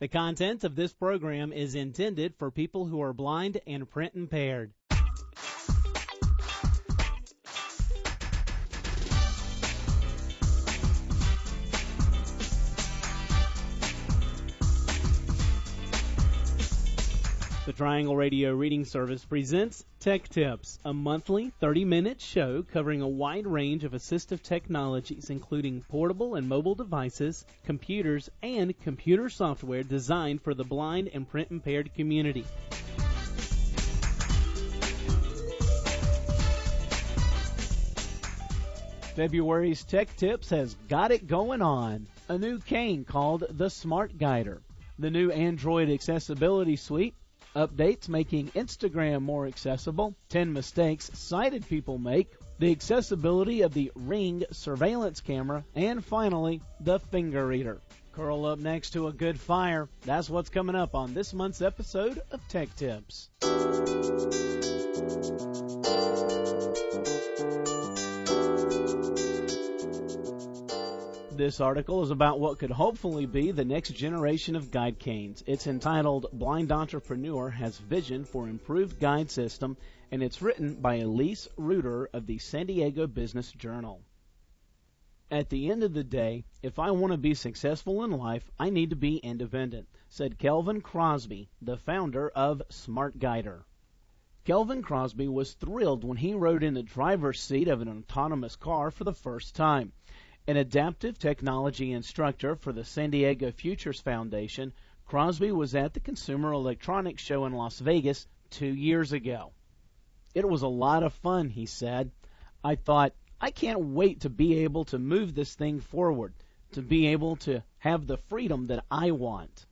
The content of this program is intended for people who are blind and print impaired. The Triangle Radio Reading Service presents Tech Tips, a monthly 30-minute show covering a wide range of assistive technologies, including portable and mobile devices, computers, and computer software designed for the blind and print-impaired community. February's Tech Tips has got it going on. A new cane called the Smart Guider, the new Android accessibility suite, updates making Instagram more accessible, 10 mistakes sighted people make, the accessibility of the Ring surveillance camera, and finally, the finger reader. Curl up next to a good fire. That's what's coming up on this month's episode of Tech Tips. This article is about what could hopefully be the next generation of guide canes. It's entitled Blind Entrepreneur Has Vision for Improved Guide System, and it's written by Elise Reuter of the San Diego Business Journal. At the end of the day, if I want to be successful in life, I need to be independent, said Kelvin Crosby, the founder of Smart Guider. Kelvin Crosby was thrilled when he rode in the driver's seat of an autonomous car for the first time. An adaptive technology instructor for the San Diego Futures Foundation, Crosby was at the Consumer Electronics Show in Las Vegas 2 years ago. It was a lot of fun, he said. I thought, I can't wait to be able to move this thing forward, to be able to have the freedom that I want.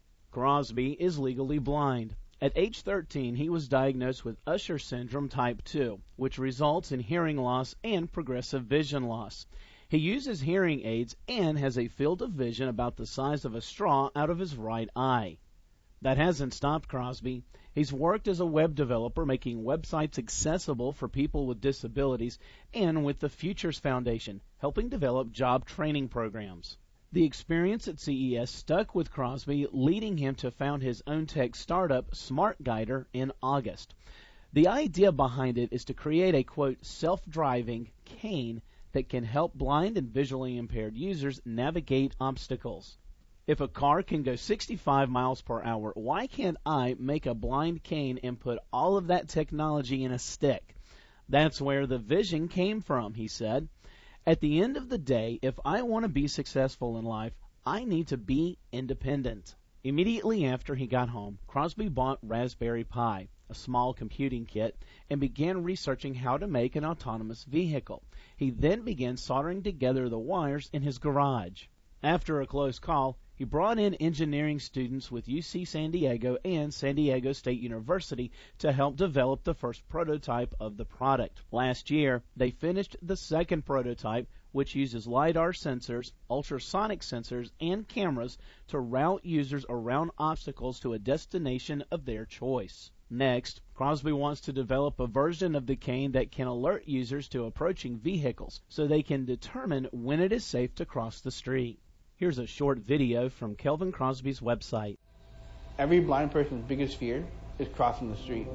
Crosby is legally blind. At age 13, he was diagnosed with Usher syndrome type 2, which results in hearing loss and progressive vision loss. He uses hearing aids and has a field of vision about the size of a straw out of his right eye. That hasn't stopped Crosby. He's worked as a web developer making websites accessible for people with disabilities and with the Futures Foundation, helping develop job training programs. The experience at CES stuck with Crosby, leading him to found his own tech startup, Smart Guider, in August. The idea behind it is to create a, quote, self-driving cane that can help blind and visually impaired users navigate obstacles. If a car can go 65 miles per hour, why can't I make a blind cane and put all of that technology in a stick? That's where the vision came from, he said. At the end of the day, if I want to be successful in life, I need to be independent. Immediately after he got home, Crosby bought Raspberry Pi, a small computing kit, and began researching how to make an autonomous vehicle. He then began soldering together the wires in his garage. After a close call, he brought in engineering students with UC San Diego and San Diego State University to help develop the first prototype of the product. Last year, they finished the second prototype, which uses LiDAR sensors, ultrasonic sensors, and cameras to route users around obstacles to a destination of their choice. Next, Crosby wants to develop a version of the cane that can alert users to approaching vehicles so they can determine when it is safe to cross the street. Here's a short video from Kelvin Crosby's website. Every blind person's biggest fear is crossing the street.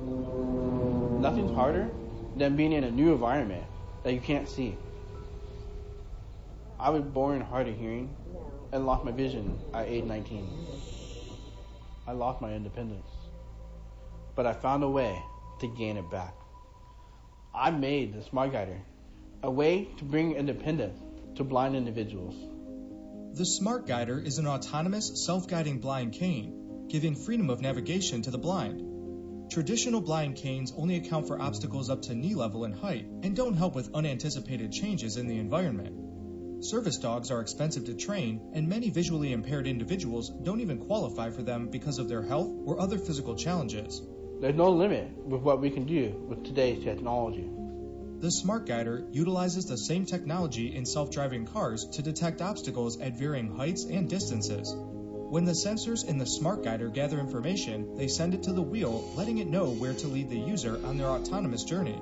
Nothing's harder than being in a new environment that you can't see. I was born hard of hearing and lost my vision at age 19. I lost my independence, but I found a way to gain it back. I made the Smart Guider, a way to bring independence to blind individuals. The Smart Guider is an autonomous, self-guiding blind cane, giving freedom of navigation to the blind. Traditional blind canes only account for obstacles up to knee level in height and don't help with unanticipated changes in the environment. Service dogs are expensive to train, and many visually impaired individuals don't even qualify for them because of their health or other physical challenges. There's no limit with what we can do with today's technology. The Smart Guider utilizes the same technology in self-driving cars to detect obstacles at varying heights and distances. When the sensors in the Smart Guider gather information, they send it to the wheel, letting it know where to lead the user on their autonomous journey.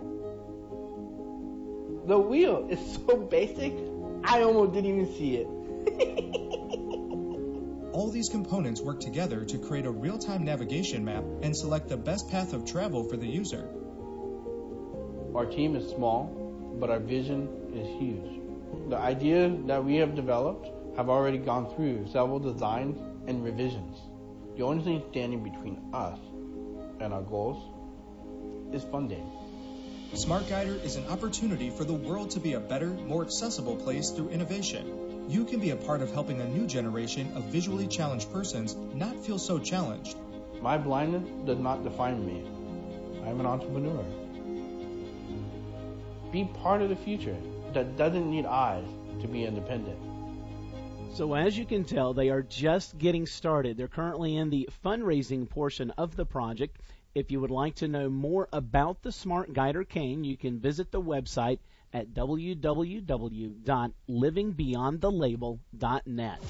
The wheel is so basic, I almost didn't even see it. All these components work together to create a real-time navigation map and select the best path of travel for the user. Our team is small, but our vision is huge. The idea that we have developed have already gone through several designs and revisions. The only thing standing between us and our goals is funding. SmartGuider is an opportunity for the world to be a better, more accessible place through innovation. You can be a part of helping a new generation of visually challenged persons not feel so challenged. My blindness does not define me. I'm an entrepreneur. Be part of the future that doesn't need eyes to be independent. So as you can tell, they are just getting started. They're currently in the fundraising portion of the project. If you would like to know more about the SmartGuider cane, you can visit the website at www.livingbeyondthelabel.net.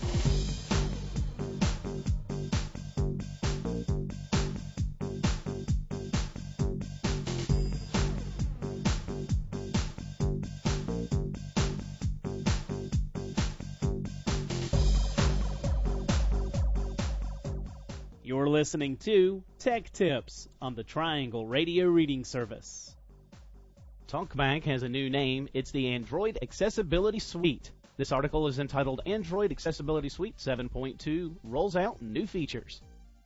You're listening to Tech Tips on the Triangle Radio Reading Service. TalkBack has a new name. It's the Android Accessibility Suite. This article is entitled Android Accessibility Suite 7.2 Rolls Out New Features.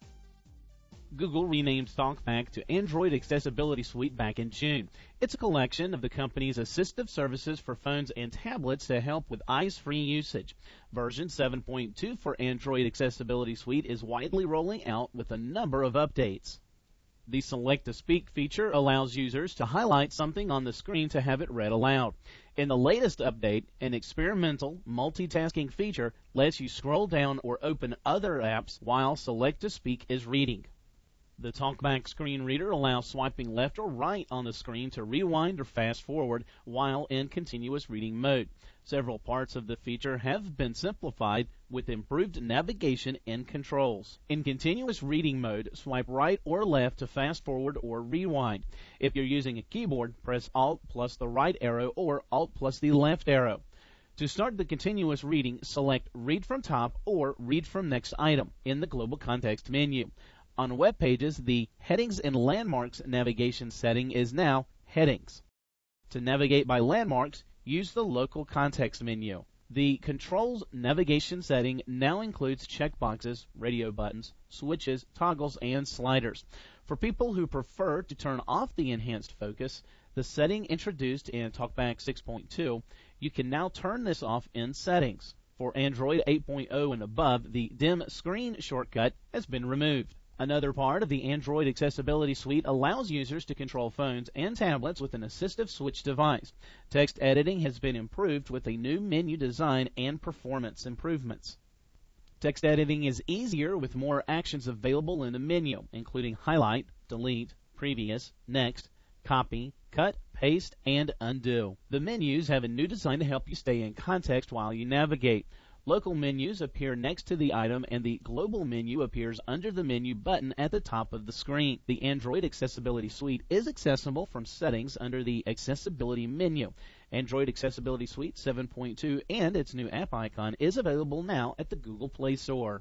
Google renamed TalkBack to Android Accessibility Suite back in June. It's a collection of the company's assistive services for phones and tablets to help with eyes-free usage. Version 7.2 for Android Accessibility Suite is widely rolling out with a number of updates. The Select to Speak feature allows users to highlight something on the screen to have it read aloud. In the latest update, an experimental multitasking feature lets you scroll down or open other apps while Select to Speak is reading. The TalkBack screen reader allows swiping left or right on the screen to rewind or fast forward while in continuous reading mode. Several parts of the feature have been simplified with improved navigation and controls. In continuous reading mode, swipe right or left to fast forward or rewind. If you're using a keyboard, press Alt plus the right arrow or Alt plus the left arrow. To start the continuous reading, select Read from Top or Read from Next Item in the Global Context menu. On web pages, the Headings and Landmarks navigation setting is now Headings. To navigate by landmarks, use the Local Context menu. The Controls navigation setting now includes checkboxes, radio buttons, switches, toggles, and sliders. For people who prefer to turn off the enhanced focus, the setting introduced in TalkBack 6.2, you can now turn this off in Settings. For Android 8.0 and above, the Dim Screen shortcut has been removed. Another part of the Android Accessibility Suite allows users to control phones and tablets with an assistive switch device. Text editing has been improved with a new menu design and performance improvements. Text editing is easier with more actions available in the menu, including highlight, delete, previous, next, copy, cut, paste, and undo. The menus have a new design to help you stay in context while you navigate. Local menus appear next to the item, and the global menu appears under the menu button at the top of the screen. The Android Accessibility Suite is accessible from Settings under the Accessibility menu. Android Accessibility Suite 7.2 and its new app icon is available now at the Google Play Store.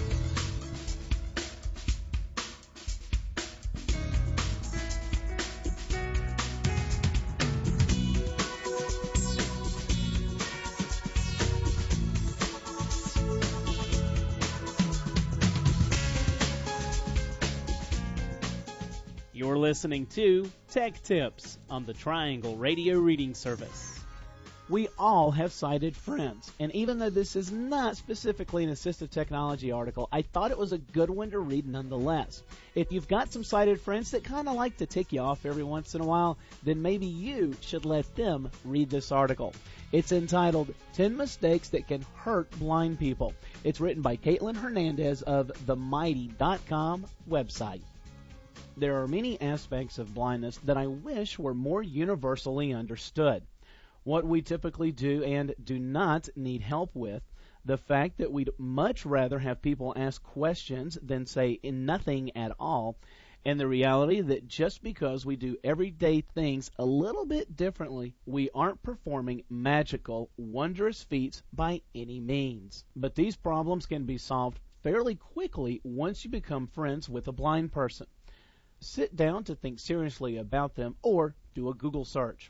You're listening to Tech Tips on the Triangle Radio Reading Service. We all have sighted friends, and even though this is not specifically an assistive technology article, I thought it was a good one to read nonetheless. If you've got some sighted friends that kind of like to tick you off every once in a while, then maybe you should let them read this article. It's entitled 10 Mistakes That Can Hurt Blind People. It's written by Caitlin Hernandez of themighty.com website. There are many aspects of blindness that I wish were more universally understood. What we typically do and do not need help with, the fact that we'd much rather have people ask questions than say nothing at all, and the reality that just because we do everyday things a little bit differently, we aren't performing magical, wondrous feats by any means. But these problems can be solved fairly quickly once you become friends with a blind person. Sit down to think seriously about them or do a Google search.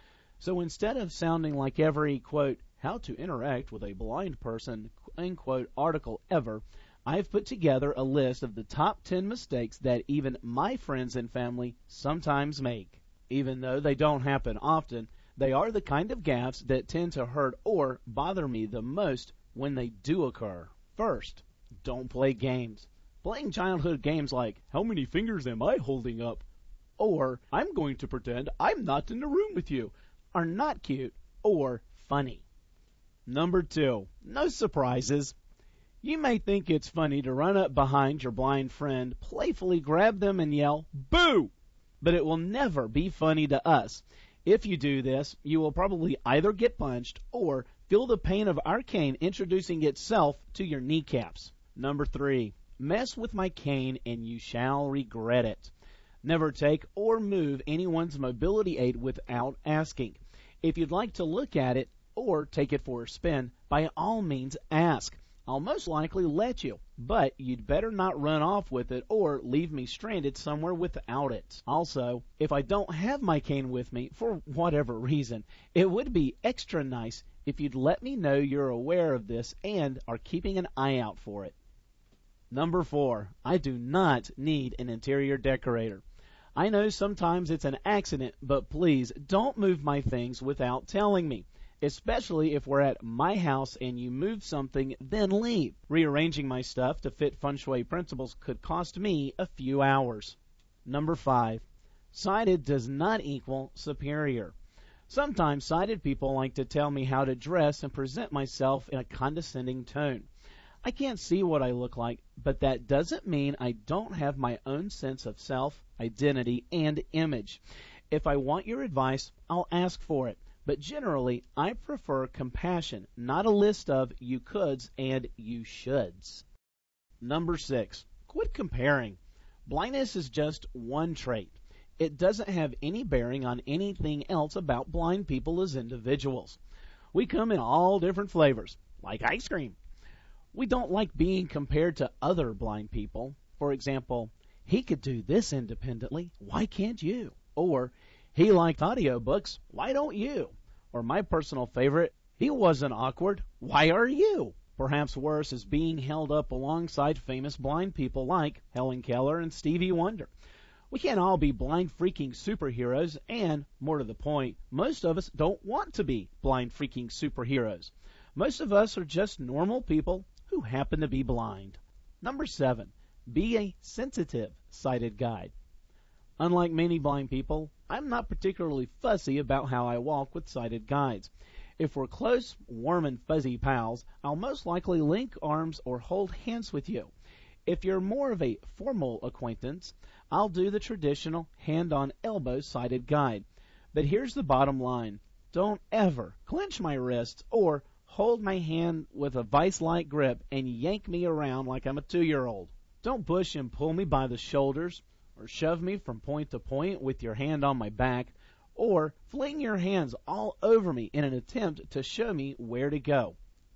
So instead of sounding like every, quote, how to interact with a blind person, end quote, article ever, I've put together a list of the top 10 mistakes that even my friends and family sometimes make. Even though they don't happen often, they are the kind of gaffes that tend to hurt or bother me the most when they do occur. First, don't play games. Playing childhood games like, how many fingers am I holding up? Or, I'm going to pretend I'm not in the room with you, are not cute or funny. Number 2, no surprises. You may think it's funny to run up behind your blind friend, playfully grab them and yell, boo! But it will never be funny to us. If you do this, you will probably either get punched or feel the pain of our cane introducing itself to your kneecaps. Number 3, mess with my cane and you shall regret it. Never take or move anyone's mobility aid without asking. If you'd like to look at it or take it for a spin, by all means ask. I'll most likely let you, but you'd better not run off with it or leave me stranded somewhere without it. Also, if I don't have my cane with me for whatever reason, it would be extra nice if you'd let me know you're aware of this and are keeping an eye out for it. Number 4, I do not need an interior decorator. I know sometimes it's an accident, but please don't move my things without telling me. Especially if we're at my house and you move something, then leave. Rearranging my stuff to fit feng shui principles could cost me a few hours. Number 5, sighted does not equal superior. Sometimes sighted people like to tell me how to dress and present myself in a condescending tone. I can't see what I look like, but that doesn't mean I don't have my own sense of self, identity, and image. If I want your advice, I'll ask for it. But generally, I prefer compassion, not a list of you coulds and you shoulds. Number 6, quit comparing. Blindness is just one trait. It doesn't have any bearing on anything else about blind people as individuals. We come in all different flavors, like ice cream. We don't like being compared to other blind people. For example, he could do this independently, why can't you? Or, he liked audiobooks, why don't you? Or my personal favorite, he wasn't awkward, why are you? Perhaps worse is being held up alongside famous blind people like Helen Keller and Stevie Wonder. We can't all be blind freaking superheroes, and, more to the point, most of us don't want to be blind freaking superheroes. Most of us are just normal people who happen to be blind. Number 7, be a sensitive sighted guide. Unlike many blind people, I'm not particularly fussy about how I walk with sighted guides. If we're close, warm, and fuzzy pals, I'll most likely link arms or hold hands with you. If you're more of a formal acquaintance, I'll do the traditional hand-on-elbow sighted guide. But here's the bottom line. Don't ever clench my wrists or hold my hand with a vice-like grip and yank me around like I'm a 2-year-old. Don't push and pull me by the shoulders, or shove me from point to point with your hand on my back, or fling your hands all over me in an attempt to show me where to go.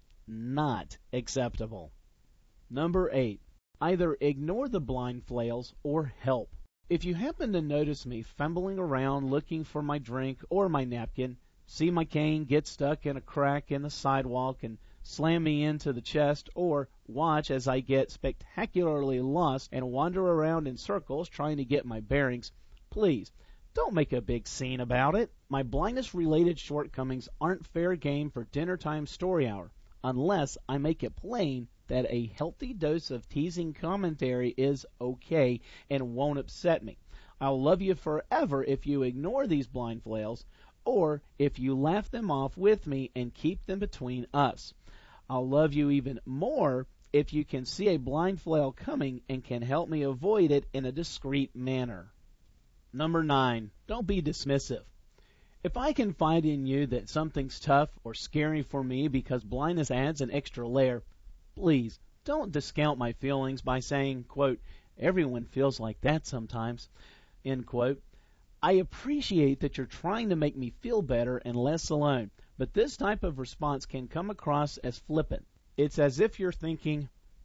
Not acceptable. Number 8, either ignore the blind flails or help. If you happen to notice me fumbling around looking for my drink or my napkin, see my cane get stuck in a crack in the sidewalk and slam me into the chest, or watch as I get spectacularly lost and wander around in circles trying to get my bearings, please don't make a big scene about it. My blindness-related shortcomings aren't fair game for dinner time story hour, unless I make it plain that a healthy dose of teasing commentary is okay and won't upset me. I'll love you forever if you ignore these blind flails, or if you laugh them off with me and keep them between us. I'll love you even more if you can see a blind flail coming and can help me avoid it in a discreet manner. Number 9, don't be dismissive. If I confide in you that something's tough or scary for me because blindness adds an extra layer, please don't discount my feelings by saying, quote, everyone feels like that sometimes, end quote. I appreciate that you're trying to make me feel better and less alone, but this type of response can come across as flippant. It's as if you're thinking,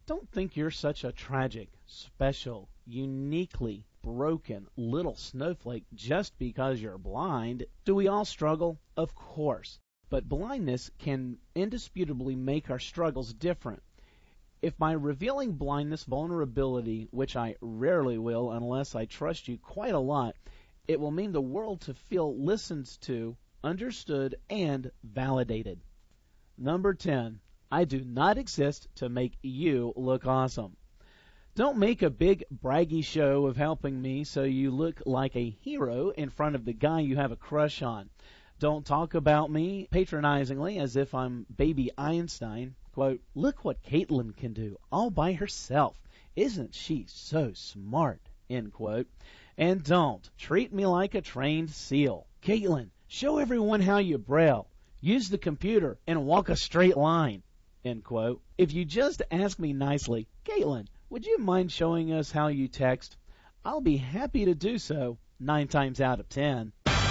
Don't think you're such a tragic, special, uniquely broken little snowflake just because you're blind. Do we all struggle? Of course. But blindness can indisputably make our struggles different. If by revealing blindness vulnerability, which I rarely will unless I trust you quite a lot, it will mean the world to feel listened to, understood, and validated. Number 10. I do not exist to make you look awesome. Don't make a big braggy show of helping me so you look like a hero in front of the guy you have a crush on. Don't talk about me patronizingly as if I'm baby Einstein. Quote, look what Caitlin can do all by herself. Isn't she so smart? End quote. And don't treat me like a trained seal. Caitlin, show everyone how you braille. Use the computer and walk a straight line. End quote. If you just ask me nicely, Caitlin, would you mind showing us how you text? I'll be happy to do so 9 times out of 10.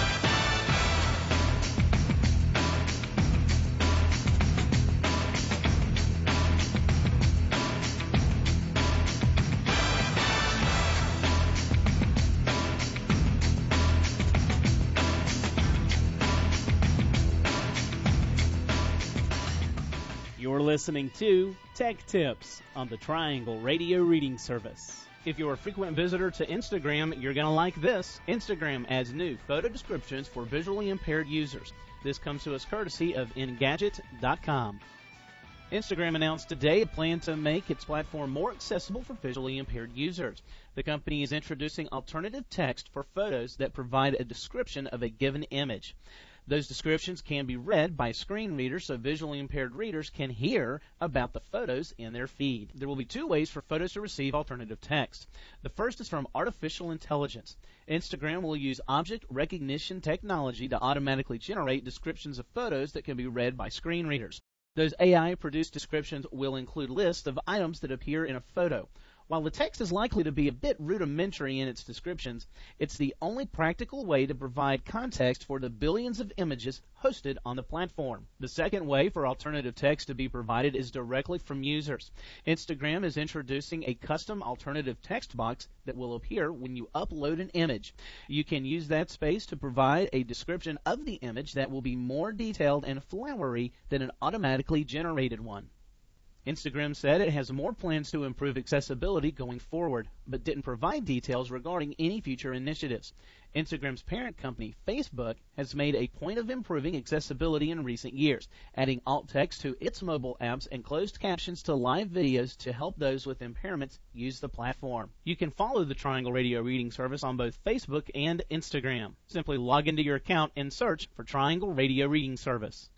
You're listening to Tech Tips on the Triangle Radio Reading Service. If you're a frequent visitor to Instagram, you're going to like this. Instagram adds new photo descriptions for visually impaired users. This comes to us courtesy of Engadget.com. Instagram announced today a plan to make its platform more accessible for visually impaired users. The company is introducing alternative text for photos that provide a description of a given image. Those descriptions can be read by screen readers so visually impaired readers can hear about the photos in their feed. There will be 2 ways for photos to receive alternative text. The first is from artificial intelligence. Instagram will use object recognition technology to automatically generate descriptions of photos that can be read by screen readers. Those AI-produced descriptions will include lists of items that appear in a photo. While the text is likely to be a bit rudimentary in its descriptions, it's the only practical way to provide context for the billions of images hosted on the platform. The second way for alternative text to be provided is directly from users. Instagram is introducing a custom alternative text box that will appear when you upload an image. You can use that space to provide a description of the image that will be more detailed and flowery than an automatically generated one. Instagram said it has more plans to improve accessibility going forward, but didn't provide details regarding any future initiatives. Instagram's parent company, Facebook, has made a point of improving accessibility in recent years, adding alt text to its mobile apps and closed captions to live videos to help those with impairments use the platform. You can follow the Triangle Radio Reading Service on both Facebook and Instagram. Simply log into your account and search for Triangle Radio Reading Service.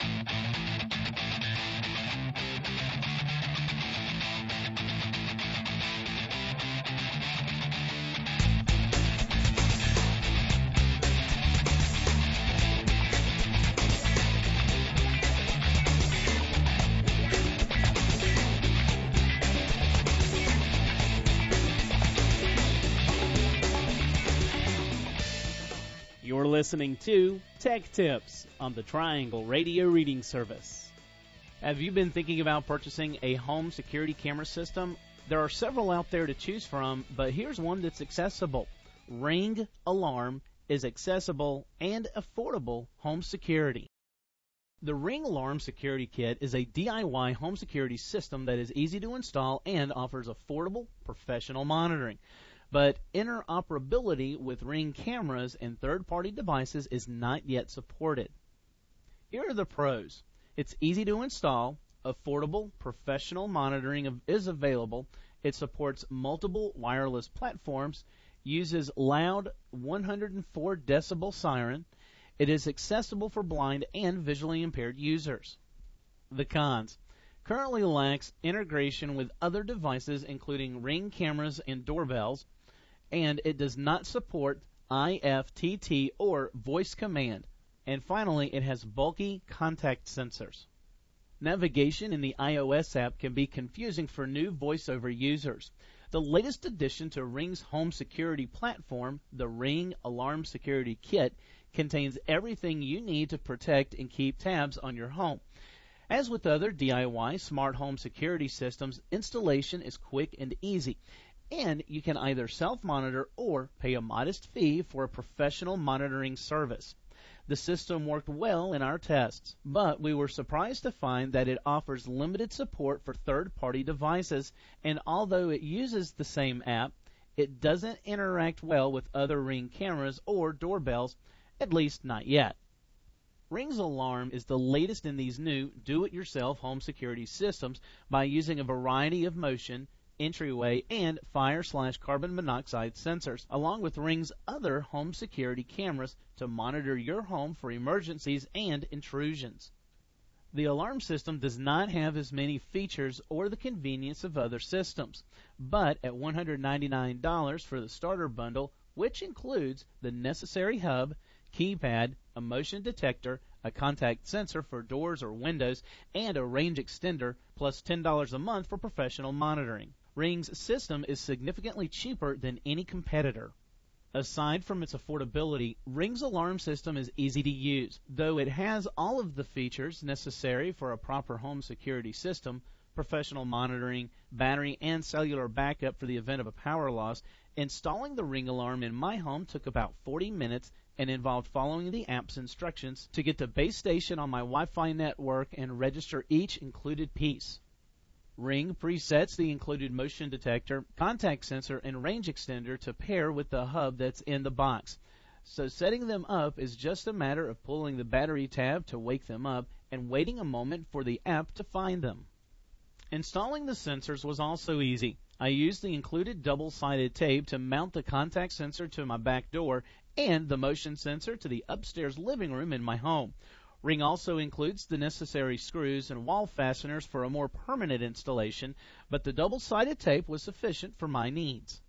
You're listening to Tech Tips on the Triangle Radio Reading Service. Have you been thinking about purchasing a home security camera system? There are several out there to choose from, but here's one that's accessible. Ring Alarm is accessible and affordable home security. The Ring Alarm Security Kit is a DIY home security system that is easy to install and offers affordable, professional monitoring. But interoperability with Ring cameras and third-party devices is not yet supported. Here are the pros. It's easy to install, affordable, professional monitoring is available, it supports multiple wireless platforms, uses loud 104 decibel siren, it is accessible for blind and visually impaired users. The cons. Currently lacks integration with other devices including Ring cameras and doorbells, and it does not support IFTT or voice command. And finally, it has bulky contact sensors. Navigation in the iOS app can be confusing for new voiceover users. The latest addition to Ring's home security platform, the Ring Alarm Security Kit, contains everything you need to protect and keep tabs on your home. As with other DIY smart home security systems, installation is quick and easy, and you can either self-monitor or pay a modest fee for a professional monitoring service. The system worked well in our tests, but we were surprised to find that it offers limited support for third-party devices, and although it uses the same app, it doesn't interact well with other Ring cameras or doorbells, at least not yet. Ring's Alarm is the latest in these new do-it-yourself home security systems by using a variety of motion, entryway, and fire/carbon monoxide sensors, along with Ring's other home security cameras to monitor your home for emergencies and intrusions. The alarm system does not have as many features or the convenience of other systems, but at $199 for the starter bundle, which includes the necessary hub, keypad, a motion detector, a contact sensor for doors or windows, and a range extender, plus $10 a month for professional monitoring. Ring's system is significantly cheaper than any competitor. Aside from its affordability, Ring's alarm system is easy to use. Though it has all of the features necessary for a proper home security system, professional monitoring, battery and cellular backup for the event of a power loss, installing the Ring alarm in my home took about 40 minutes and involved following the app's instructions to get to base station on my Wi-Fi network and register each included piece. Ring presets the included motion detector, contact sensor, and range extender to pair with the hub that's in the box. So setting them up is just a matter of pulling the battery tab to wake them up and waiting a moment for the app to find them. Installing the sensors was also easy. I used the included double-sided tape to mount the contact sensor to my back door and the motion sensor to the upstairs living room in my home. Ring also includes the necessary screws and wall fasteners for a more permanent installation, but the double-sided tape was sufficient for my needs.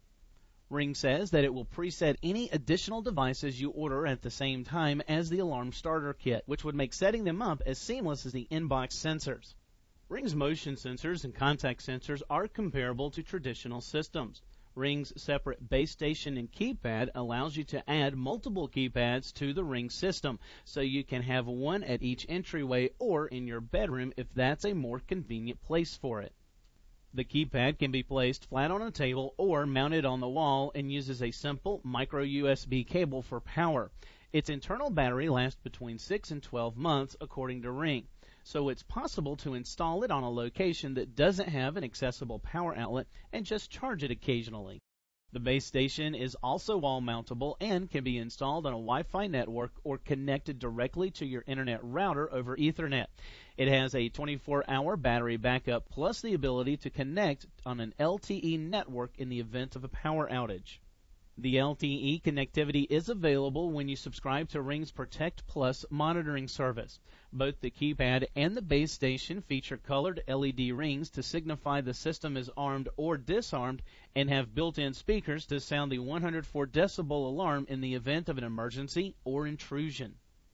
Ring says that it will preset any additional devices you order at the same time as the alarm starter kit, which would make setting them up as seamless as the in-box sensors. Ring's motion sensors and contact sensors are comparable to traditional systems. Ring's separate base station and keypad allows you to add multiple keypads to the Ring system, so you can have one at each entryway or in your bedroom if that's a more convenient place for it. The keypad can be placed flat on a table or mounted on the wall and uses a simple micro USB cable for power. Its internal battery lasts between 6 and 12 months according to Ring, so it's possible to install it on a location that doesn't have an accessible power outlet and just charge it occasionally. The base station is also wall mountable and can be installed on a Wi-Fi network or connected directly to your internet router over Ethernet. It has a 24-hour battery backup plus the ability to connect on an LTE network in the event of a power outage. The LTE connectivity is available when you subscribe to Ring's Protect Plus monitoring service. Both the keypad and the base station feature colored LED rings to signify the system is armed or disarmed and have built-in speakers to sound the 104 decibel alarm in the event of an emergency or intrusion.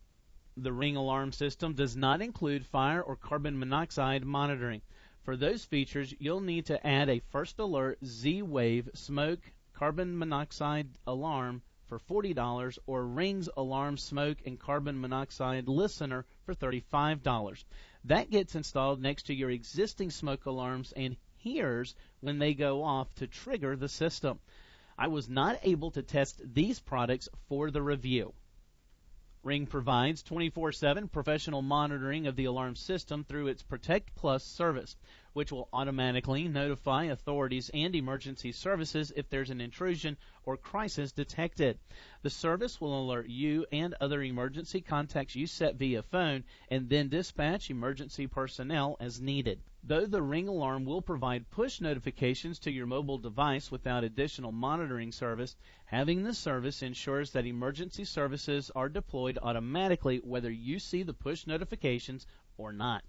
The Ring alarm system does not include fire or carbon monoxide monitoring. For those features, you'll need to add a First Alert Z-Wave smoke carbon monoxide alarm for $40 or Ring's alarm smoke and carbon monoxide listener for $35. That gets installed next to your existing smoke alarms and hears when they go off to trigger the system. I was not able to test these products for the review. Ring provides 24/7 professional monitoring of the alarm system through its Protect Plus service, which will automatically notify authorities and emergency services if there's an intrusion or crisis detected. The service will alert you and other emergency contacts you set via phone and then dispatch emergency personnel as needed. Though the Ring alarm will provide push notifications to your mobile device without additional monitoring service, having the service ensures that emergency services are deployed automatically whether you see the push notifications or not.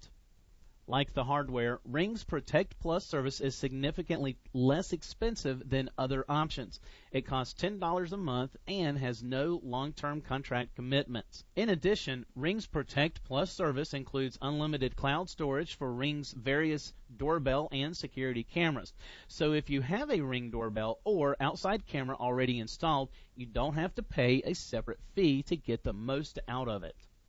Like the hardware, Ring's Protect Plus service is significantly less expensive than other options. It costs $10 a month and has no long-term contract commitments. In addition, Ring's Protect Plus service includes unlimited cloud storage for Ring's various doorbell and security cameras. So if you have a Ring doorbell or outside camera already installed, you don't have to pay a separate fee to get the most out of it.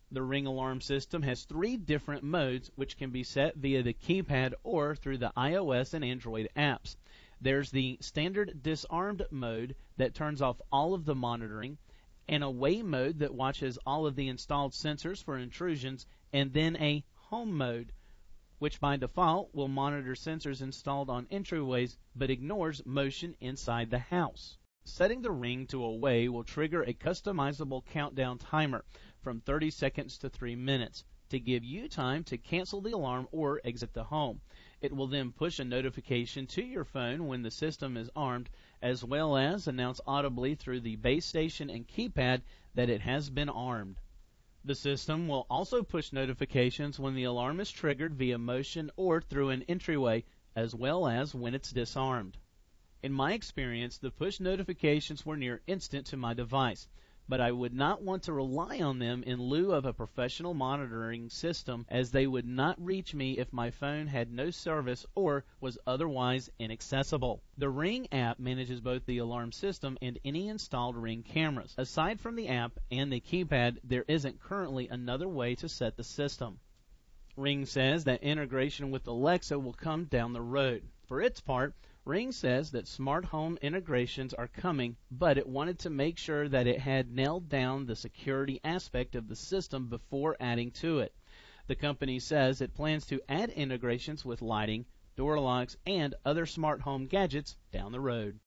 The Ring alarm system has 3 different modes which can be set via the keypad or through the iOS and Android apps. There's the standard disarmed mode that turns off all of the monitoring, an away mode that watches all of the installed sensors for intrusions, and then a home mode, which by default will monitor sensors installed on entryways but ignores motion inside the house. Setting the Ring to away will trigger a customizable countdown timer from 30 seconds to 3 minutes to give you time to cancel the alarm or exit the home. It will then push a notification to your phone when the system is armed, as well as announce audibly through the base station and keypad that it has been armed. The system will also push notifications when the alarm is triggered via motion or through an entryway, as well as when it's disarmed. In my experience, the push notifications were near instant to my device, but I would not want to rely on them in lieu of a professional monitoring system, as they would not reach me if my phone had no service or was otherwise inaccessible. The Ring app manages both the alarm system and any installed Ring cameras. Aside from the app and the keypad, there isn't currently another way to set the system. Ring says that integration with Alexa will come down the road. For its part, Ring says that smart home integrations are coming, but it wanted to make sure that it had nailed down the security aspect of the system before adding to it. The company says it plans to add integrations with lighting, door locks, and other smart home gadgets down the road.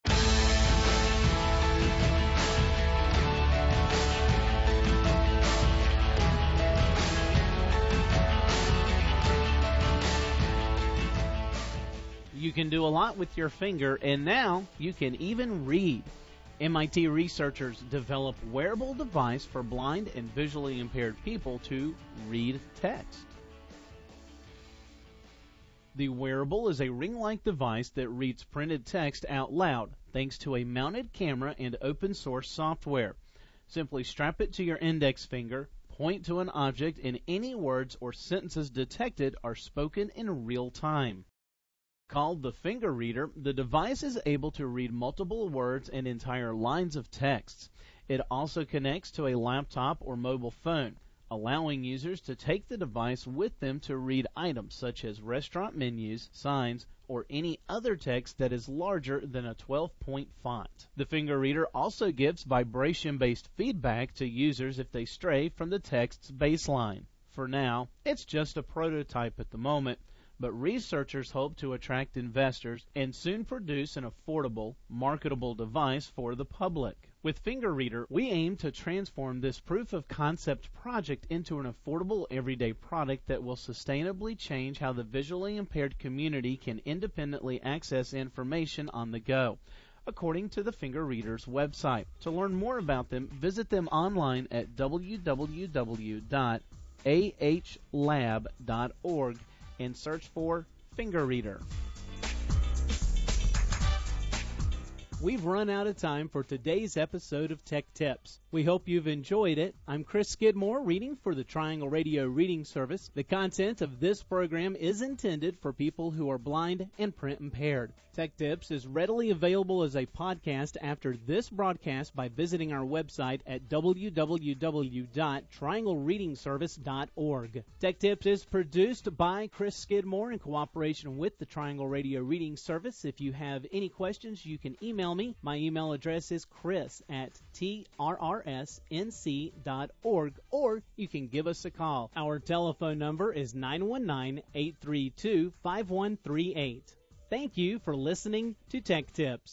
You can do a lot with your finger, and now you can even read. MIT researchers develop wearable device for blind and visually impaired people to read text. The wearable is a ring-like device that reads printed text out loud thanks to a mounted camera and open-source software. Simply strap it to your index finger, point to an object, and any words or sentences detected are spoken in real time. Called the Finger Reader, the device is able to read multiple words and entire lines of text. It also connects to a laptop or mobile phone, allowing users to take the device with them to read items such as restaurant menus, signs, or any other text that is larger than a 12-point font. The Finger Reader also gives vibration-based feedback to users if they stray from the text's baseline. For now, it's just a prototype at the moment, but researchers hope to attract investors and soon produce an affordable, marketable device for the public. With Finger Reader, we aim to transform this proof-of-concept project into an affordable everyday product that will sustainably change how the visually impaired community can independently access information on the go, according to the Finger Reader's website. To learn more about them, visit them online at www.ahlab.org and search for Finger Reader. We've run out of time for today's episode of Tech Tips. We hope you've enjoyed it. I'm Chris Skidmore, reading for the Triangle Radio Reading Service. The content of this program is intended for people who are blind and print impaired. Tech Tips is readily available as a podcast after this broadcast by visiting our website at www.trianglereadingservice.org. Tech Tips is produced by Chris Skidmore in cooperation with the Triangle Radio Reading Service. If you have any questions, you can email me. My email address is chris@trrsnc.org, or you can give us a call. Our telephone number is 919-832-5138. Thank you for listening to Tech Tips.